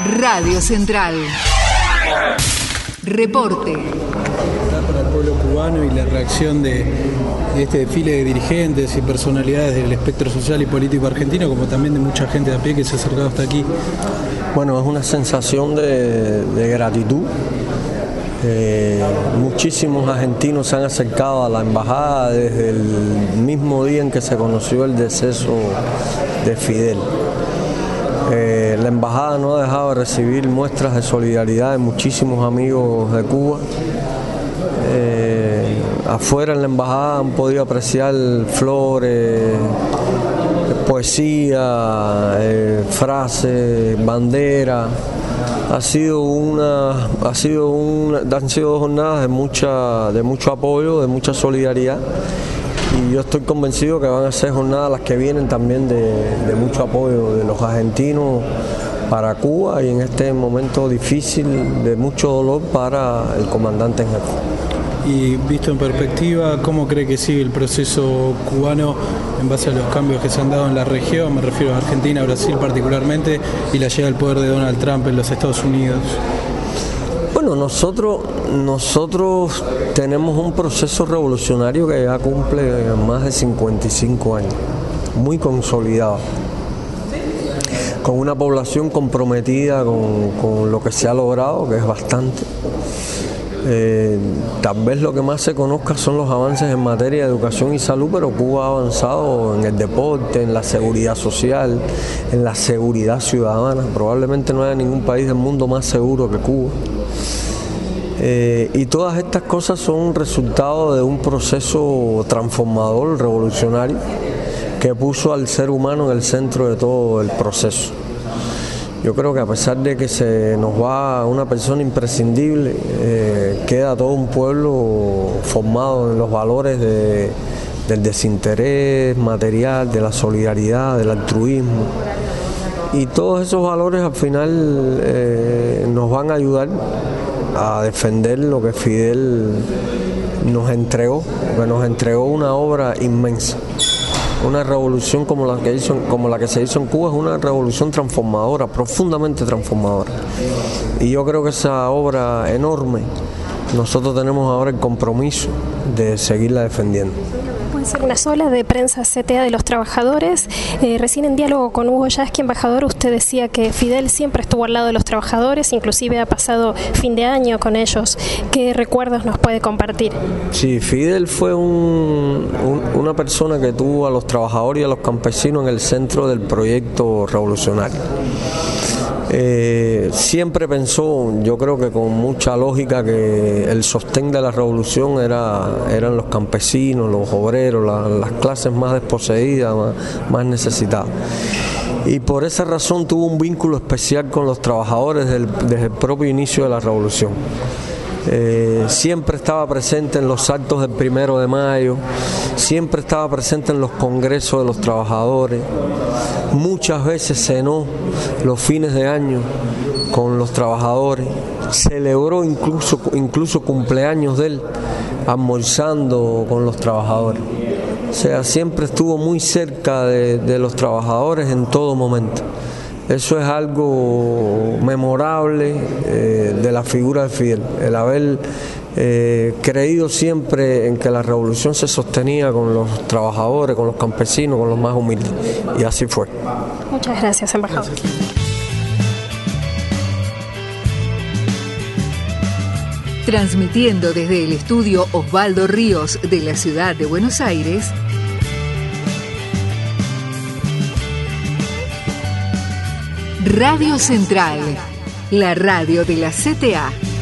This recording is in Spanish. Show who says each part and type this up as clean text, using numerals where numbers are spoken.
Speaker 1: Radio Central. Reporte.
Speaker 2: Para el pueblo cubano y la reacción de este desfile de dirigentes y personalidades del espectro social y político argentino, como también de mucha gente de a pie que se ha acercado hasta aquí.
Speaker 3: Bueno, es una sensación de gratitud. Muchísimos argentinos se han acercado a la embajada desde el mismo día en que se conoció el deceso de Fidel. La embajada no ha dejado de recibir muestras de solidaridad de muchísimos amigos de Cuba. Afuera en la embajada han podido apreciar flores, poesía, frases, banderas. Han sido dos jornadas de mucho apoyo, de mucha solidaridad, y yo estoy convencido que van a ser jornadas las que vienen también de mucho apoyo de los argentinos para Cuba, y en este momento difícil de mucho dolor para el comandante en jefe.
Speaker 2: Y visto en perspectiva, ¿cómo cree que sigue el proceso cubano en base a los cambios que se han dado en la región? Me refiero a Argentina, Brasil particularmente, y la llegada al poder de Donald Trump en los Estados Unidos.
Speaker 3: Bueno, nosotros tenemos un proceso revolucionario que ya cumple más de 55 años, muy consolidado, con una población comprometida con lo que se ha logrado, que es bastante. Tal vez lo que más se conozca son los avances en materia de educación y salud, pero Cuba ha avanzado en el deporte, en la seguridad social, en la seguridad ciudadana. Probablemente no haya ningún país del mundo más seguro que Cuba. Y todas estas cosas son resultado de un proceso transformador, revolucionario, que puso al ser humano en el centro de todo el proceso. Yo creo que a pesar de que se nos va una persona imprescindible, queda todo un pueblo formado en los valores del desinterés material, de la solidaridad, del altruismo. Y todos esos valores al final nos van a ayudar a defender lo que Fidel nos entregó, porque nos entregó una obra inmensa. Una revolución como la que se hizo en Cuba es una revolución transformadora, profundamente transformadora. Y yo creo que esa obra enorme, nosotros tenemos ahora el compromiso de seguirla defendiendo.
Speaker 4: Puede ser una sola de prensa CTA de los trabajadores. Recién en diálogo con Hugo Yasky, embajador, usted decía que Fidel siempre estuvo al lado de los trabajadores, inclusive ha pasado fin de año con ellos. ¿Qué recuerdos nos puede compartir? Sí,
Speaker 3: Fidel fue una persona que tuvo a los trabajadores y a los campesinos en el centro del proyecto revolucionario. Siempre pensó, yo creo que con mucha lógica, que el sostén de la revolución eran los campesinos, los obreros, las clases más desposeídas, más necesitadas. Y por esa razón tuvo un vínculo especial con los trabajadores desde el propio inicio de la revolución. Siempre estaba presente en los actos del 1 de mayo, siempre estaba presente en los congresos de los trabajadores, muchas veces cenó los fines de año con los trabajadores, celebró incluso cumpleaños de él almorzando con los trabajadores. O sea, siempre estuvo muy cerca de los trabajadores en todo momento. Eso es algo memorable de la figura de Fidel, el haber creído siempre en que la revolución se sostenía con los trabajadores, con los campesinos, con los más humildes, y así fue.
Speaker 4: Muchas gracias, embajador. Gracias.
Speaker 1: Transmitiendo desde el estudio Osvaldo Ríos de la ciudad de Buenos Aires, Radio Central, la radio de la CTA.